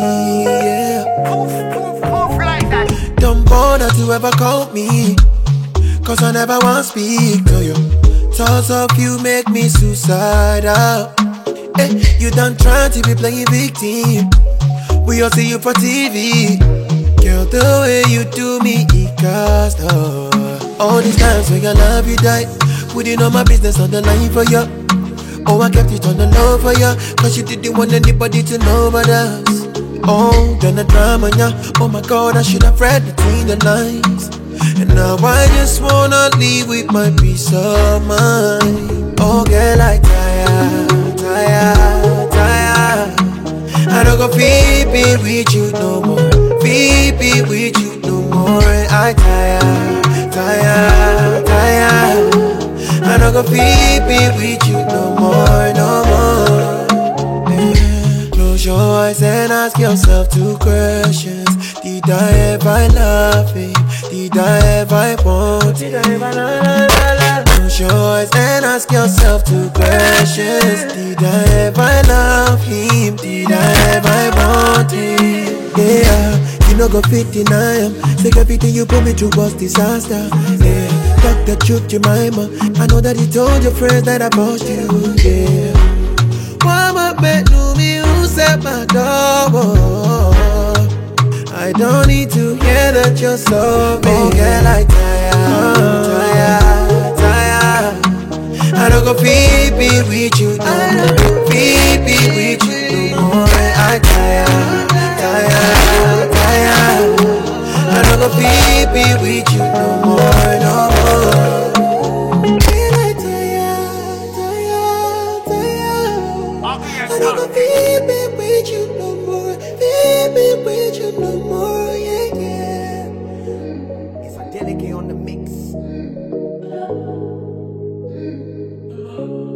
yeah. Poof like that. Don't bother to ever call me, cause I never want to speak to you. Thoughts of you make me suicidal. Hey, you done trying to be playing victim. We all see you for TV. Girl, the way you do me, it cost all these times when your love you died, putting all my business on the line for you. Oh, I kept it on the low for you, cause you didn't want anybody to know about us. Oh, then the drama, yeah. Oh my God, I should have read between the lines. And now I just wanna leave with my peace of mind. Oh girl, I tired. I don't go be with you no more. Be with you no more. I tired. I don't go be with you no more, no more. Yeah. Close your eyes and ask yourself two questions. Did I ever love him? Did I ever want him? Close your eyes and ask yourself two questions. Did I ever love him? Did I ever want him? Yeah, you no go fit deny him. Take everything you put me through was disaster. Yeah, talk the truth, Jemima. I know that he told your friends that I bought you. Yeah, why my bed knew me who set my door? I don't need to hear that you're so big. Oh girl, I tired. I don't go be with you no more. Be with you no more. I tired. I don't go be with you no more, no more. Girl, I tired. I don't go be with you no more. Be with you no more, yeah, yeah. It's a delegate on the mix.